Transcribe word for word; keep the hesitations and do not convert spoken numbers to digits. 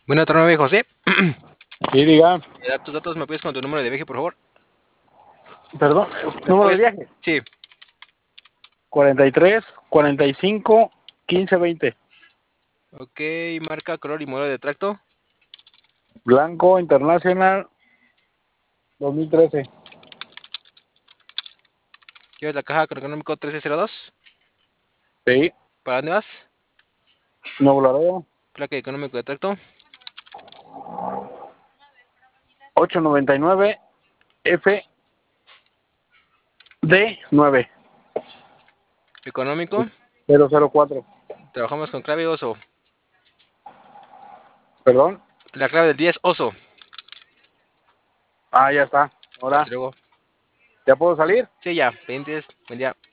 Bueno, otra nueve, José. Sí, diga, Me da tus datos, ¿me puedes con tu número de viaje, por favor? perdón, ¿Me número de puedes? viaje, Sí. cuarenta y tres, cuarenta y cinco, quince, veinte. Ok, marca, color y modelo de tracto. Blanco Internacional dos mil trece. ¿Quieres la caja con económico trece cero dos? Sí, ¿Para dónde vas? Nuevo Laredo, Placa de económico de tracto. ochocientos noventa y nueve F D nueve Económico. cero cero cuatro. Trabajamos con clave oso. Perdón. La clave del diez, oso. Ah, ya está. Hasta Ahora, luego. ¿ya puedo salir? Sí, ya. Pendientes. Buen día.